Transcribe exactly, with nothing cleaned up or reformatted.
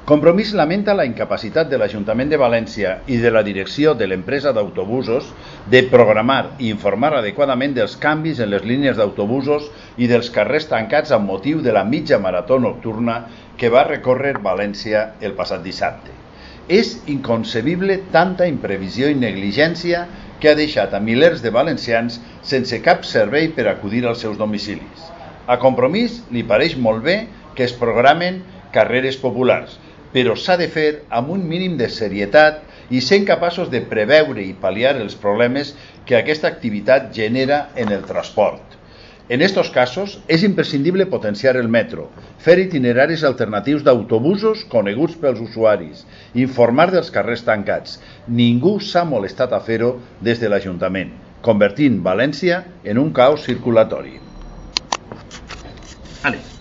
Compromís lamenta la incapacitat de l'Ajuntament de València i de la direcció de l'empresa d'autobusos de programar i informar adequadament dels canvis en les línies d'autobusos i dels carrers tancats amb motiu de la mitja marató nocturna que va recórrer València el passat dissabte. És inconcebible tanta imprevisió i negligència que ha deixat a milers de valencians sense cap servei per acudir als seus domicilis. A Compromís li pareix molt bé que es programen carreres populars, però s'ha de fer amb un mínim de serietat i sent capaços de preveure i pal·liar els problemes que aquesta activitat genera en el transport. En aquests casos, és imprescindible potenciar el metro, fer itineraris alternatius d'autobusos coneguts pels usuaris, informar dels carrers tancats. Ningú s'ha molestat a fer-ho des de l'Ajuntament, convertint València en un caos circulatori. Allez.